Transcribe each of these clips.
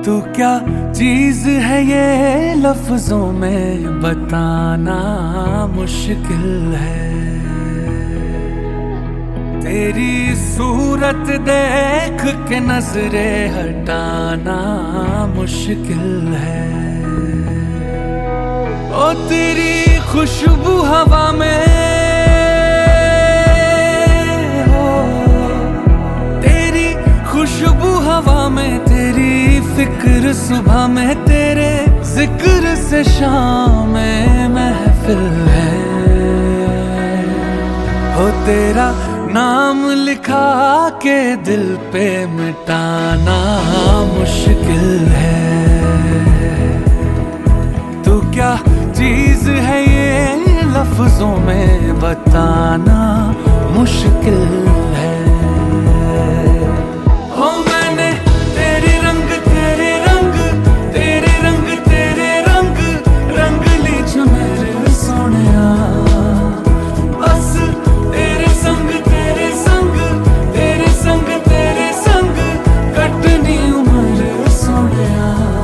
तू क्या चीज है ये लफ्जों में बताना मुश्किल है। तेरी सूरत देख के नजरे हटाना मुश्किल है। ओ तेरी खुशबू हवा में हो, तेरी खुशबू हवा में, तेरी फिक्र सुबह में, तेरे जिक्र से शाम में महफिल है। हो तेरा नाम लिखा के दिल पे मिटाना मुश्किल है। तू क्या चीज है ये लफ्जों में बताना मुश्किल है। हो मैंने तेरे रंग तेरे रंग तेरे रंग तेरे रंग रंग ली जो मेरे सोनिया। बस तेरे संग तेरे संग तेरे संग तेरे संग कटनी उम्र सोनिया।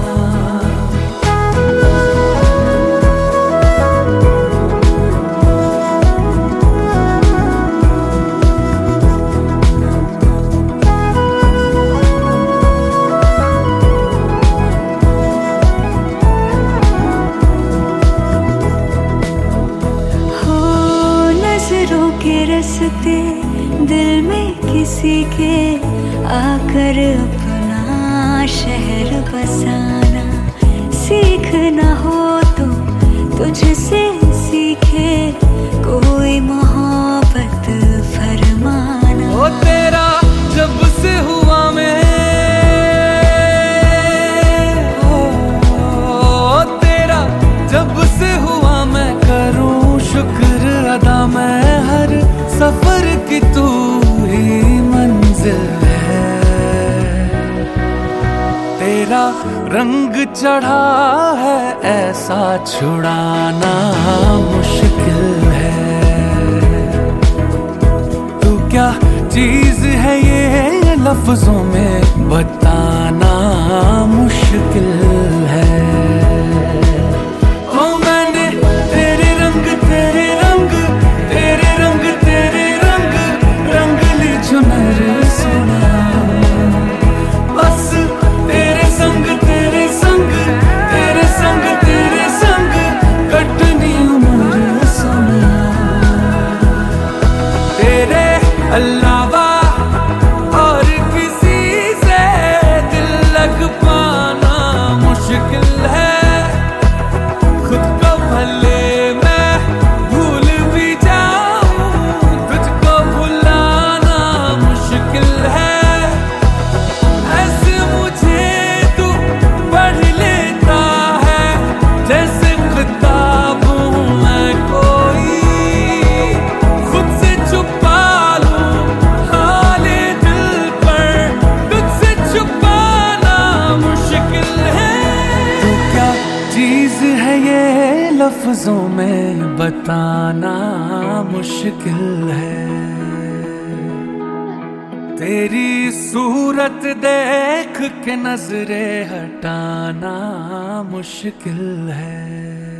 के रस्ते दिल में किसी के आकर अपना शहर बसाना सीखना हो तो तुझसे सीखे कोई मोहब्बत फरमाना। ओ तेरा जब से हुआ मैं, ओ तेरा जब से हुआ मैं करूं शुक्र अदा। मैं हर सफर की तू ही मंजिल है। तेरा रंग चढ़ा है ऐसा छुड़ाना मुश्किल है। तू क्या चीज है ये लफ्जों में बताना मुश्किल है। अलावा और किसी से दिल लग पाना मुश्किल है। खुद को भले मैं भूल भी जाऊं, तुझको भुलाना मुश्किल है। ऐसे मुझे तू पढ़ लेता है जैसे किताब हूं मैं कोई, खुद से छुपा चीज है ये लफ्जों में बताना मुश्किल है। तेरी सूरत देख के नजरे हटाना मुश्किल है।